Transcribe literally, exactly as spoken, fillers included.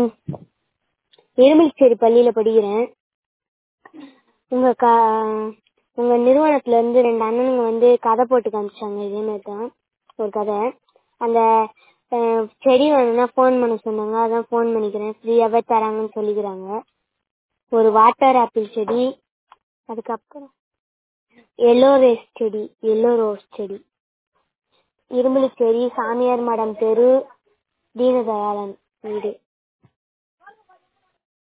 எருமலிச்சேரி பள்ளியில படிக்கிறேன். உங்க க உங்க நிறுவனத்துல இருந்து ரெண்டு அண்ணனுங்க வந்து கதை போட்டு காமிச்சாங்க. இதே மாதிரி தான் ஒரு கதை. அந்த செடி வேணும்னா ஃபோன் பண்ண சொன்னாங்க. அதான் ஃபோன் பண்ணிக்கிறேன். ஃப்ரீயாவே தராங்கன்னு சொல்லிக்கிறாங்க. ஒரு வாட்டர் ஆப்பிள் செடி, அதுக்கப்புறம் எல்லோ ரோஸ் செடி எல்லோ ரோஸ் செடி இருமலிச்சேரி சாமியார் மடம் தெரு, தீனதயாளன் வீடு.